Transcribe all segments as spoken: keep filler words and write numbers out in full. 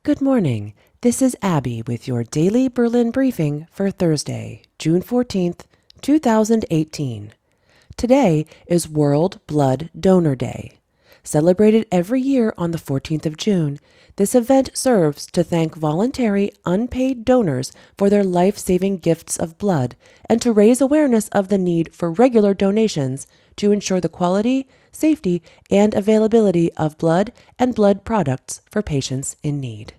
Good morning. This is Abby with your daily Berlin briefing for Thursday, June fourteenth, two thousand eighteen. Today is World Blood Donor Day. Celebrated every year on the fourteenth of June, this event serves to thank voluntary, unpaid donors for their life-saving gifts of blood and to raise awareness of the need for regular donations to ensure the quality, safety, and availability of blood and blood products for patients in need.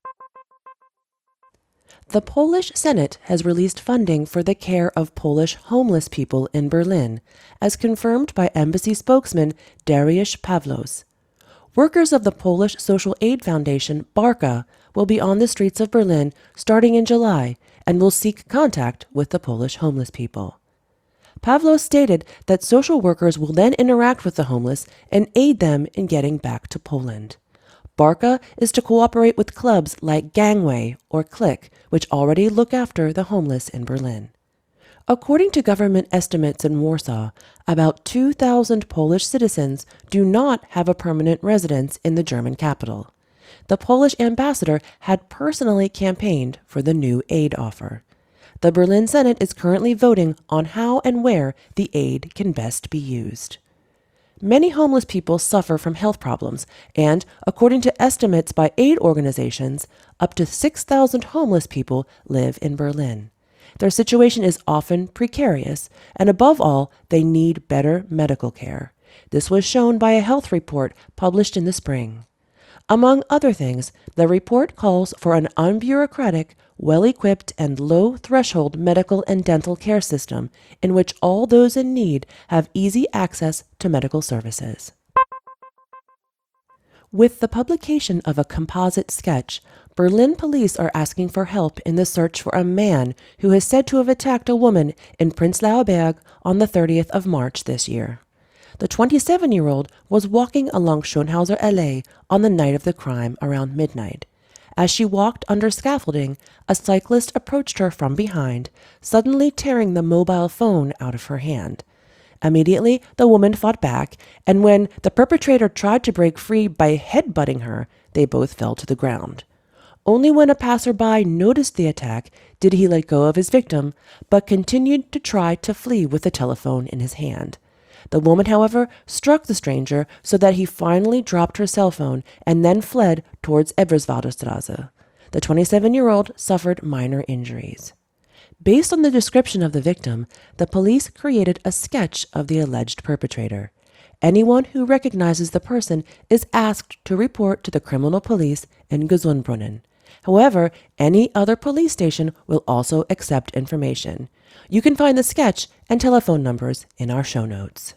The Polish Senate has released funding for the care of Polish homeless people in Berlin, as confirmed by embassy spokesman Dariusz Pawlos. Workers of the Polish Social Aid Foundation, Barka, will be on the streets of Berlin starting in July and will seek contact with the Polish homeless people. Pawlos stated that social workers will then interact with the homeless and aid them in getting back to Poland. Barka is to cooperate with clubs like Gangway or Click, which already look after the homeless in Berlin. According to government estimates in Warsaw, about two thousand Polish citizens do not have a permanent residence in the German capital. The Polish ambassador had personally campaigned for the new aid offer. The Berlin Senate is currently voting on how and where the aid can best be used. Many homeless people suffer from health problems, and, according to estimates by aid organizations, up to six thousand homeless people live in Berlin. Their situation is often precarious, and above all, they need better medical care. This was shown by a health report published in the spring. Among other things, the report calls for an unbureaucratic, well-equipped, and low-threshold medical and dental care system in which all those in need have easy access to medical services. With the publication of a composite sketch, Berlin police are asking for help in the search for a man who is said to have attacked a woman in Prenzlauer Berg on the thirtieth of March this year. The twenty-seven-year-old was walking along Schönhauser Allee on the night of the crime around midnight. As she walked under scaffolding, a cyclist approached her from behind, suddenly tearing the mobile phone out of her hand. Immediately, the woman fought back, and when the perpetrator tried to break free by headbutting her, they both fell to the ground. Only when a passerby noticed the attack did he let go of his victim, but continued to try to flee with the telephone in his hand. The woman, however, struck the stranger so that he finally dropped her cell phone and then fled towards Eberswalder Straße. The twenty-seven-year-old suffered minor injuries. Based on the description of the victim, the police created a sketch of the alleged perpetrator. Anyone who recognizes the person is asked to report to the criminal police in Gesundbrunnen. However, any other police station will also accept information. You can find the sketch and telephone numbers in our show notes.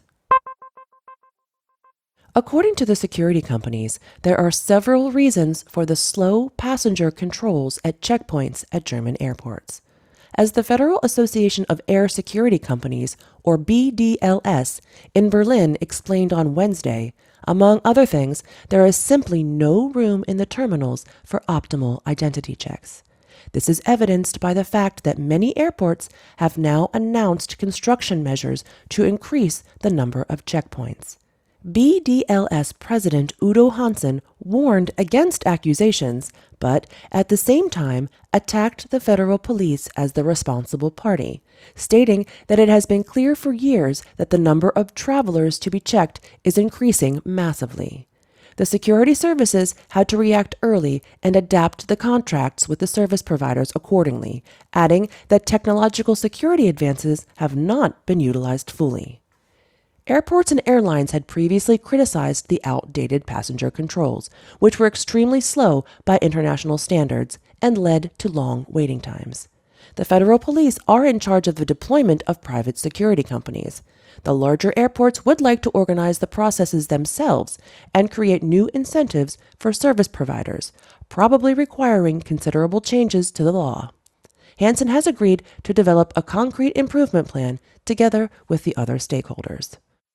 According to the security companies, there are several reasons for the slow passenger controls at checkpoints at German airports. As the Federal Association of Air Security Companies, or B D L S, in Berlin explained on Wednesday, among other things, there is simply no room in the terminals for optimal identity checks. This is evidenced by the fact that many airports have now announced construction measures to increase the number of checkpoints. B D L S President Udo Hansen warned against accusations, but at the same time attacked the federal police as the responsible party, stating that it has been clear for years that the number of travelers to be checked is increasing massively. The security services had to react early and adapt the contracts with the service providers accordingly, adding that technological security advances have not been utilized fully. Airports and airlines had previously criticized the outdated passenger controls, which were extremely slow by international standards and led to long waiting times. The federal police are in charge of the deployment of private security companies. The larger airports would like to organize the processes themselves and create new incentives for service providers, probably requiring considerable changes to the law. Hansen has agreed to develop a concrete improvement plan together with the other stakeholders.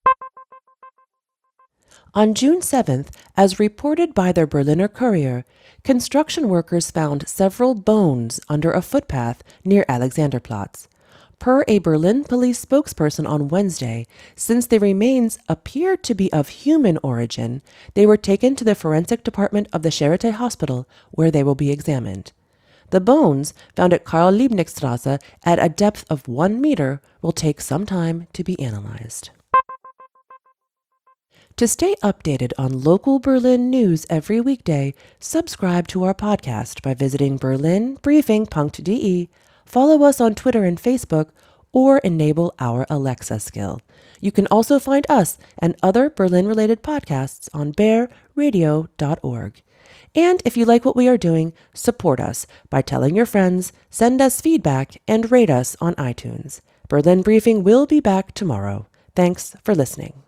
On June seventh, as reported by the Berliner Courier, construction workers found several bones under a footpath near Alexanderplatz. Per a Berlin police spokesperson on Wednesday, since the remains appeared to be of human origin, they were taken to the forensic department of the Charité Hospital, where they will be examined. The bones, found at Karl-Liebknecht-Straße at a depth of one meter, will take some time to be analyzed. To stay updated on local Berlin news every weekday, subscribe to our podcast by visiting berlin briefing punkt de, follow us on Twitter and Facebook, or enable our Alexa skill. You can also find us and other Berlin-related podcasts on bear radio dot org. And if you like what we are doing, support us by telling your friends, send us feedback, and rate us on iTunes. Berlin Briefing will be back tomorrow. Thanks for listening.